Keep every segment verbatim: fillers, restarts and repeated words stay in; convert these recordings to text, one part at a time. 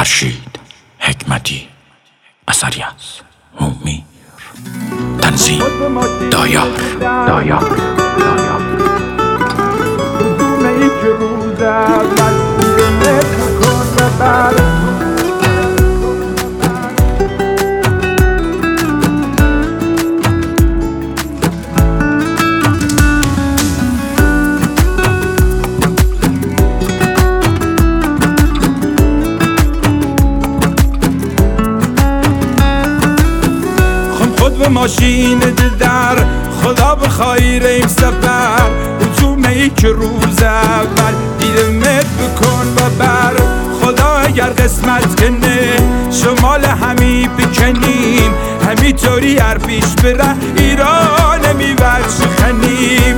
فرشید حکمتی، اثری از هومیر، تنظیم دایار دایار دایار ای که روز اول متر کن و بر خود به ماشین در خدا بخیر این سفر هجومه ای که روز اول دیرمت بکن و بر خدا اگر قسمت کنه شمال همی بکنیم همینطوری هر پیش بره ایران میبرد شخنیم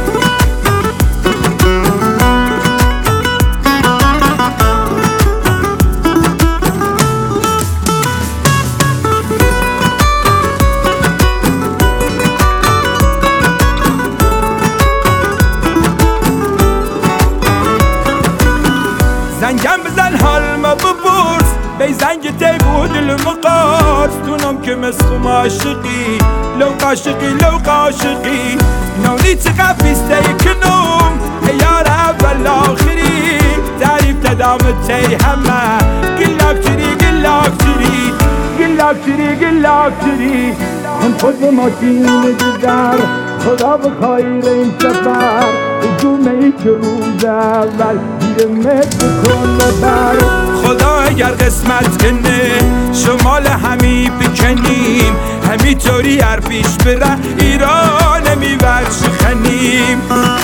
زنگم بزن حال ما بپرس بی زنگ تی بود المقاس دونم که مسخوم عاشقی لو قاشقی لو قاشقی نونی چقدر بیسته کنم یار اول آخری تعریف تدام تی همه گلاک چری گلاک چری گلاک چری گلاک چری هم خود به ماشین در خدا بخیر این سفر هجومه ای که روز اول دیرمت بکن و بر خدا اگر قسمت کنه شمال همی بکنیم همینطوری هر پیش بره ایران میبرد شخنیم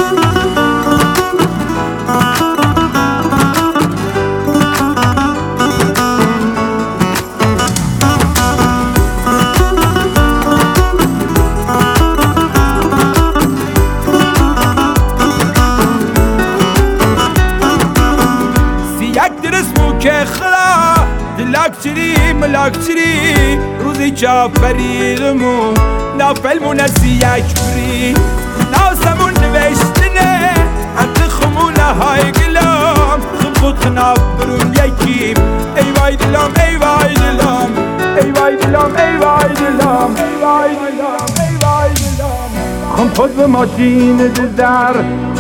که خلا دلاک چری ملاک چری روزی که فریدمون نافلمون از یک بری ناسمون نوشتنه حتی خمونه های گلام خم خود خناب برون یکیم ای وای دلم ای وای دلم ای وای دلم ای وای دلم ای وای دلم ای وای دلم خم خود به ماشین در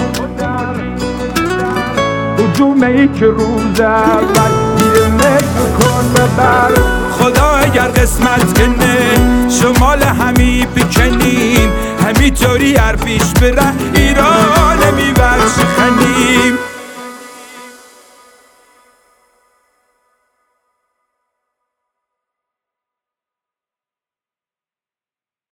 هجومه ای که روز اول دیرمت بکن و بر خدا اگر قسمت کنه شمال همی بکنیم همینطوری هر پیش بره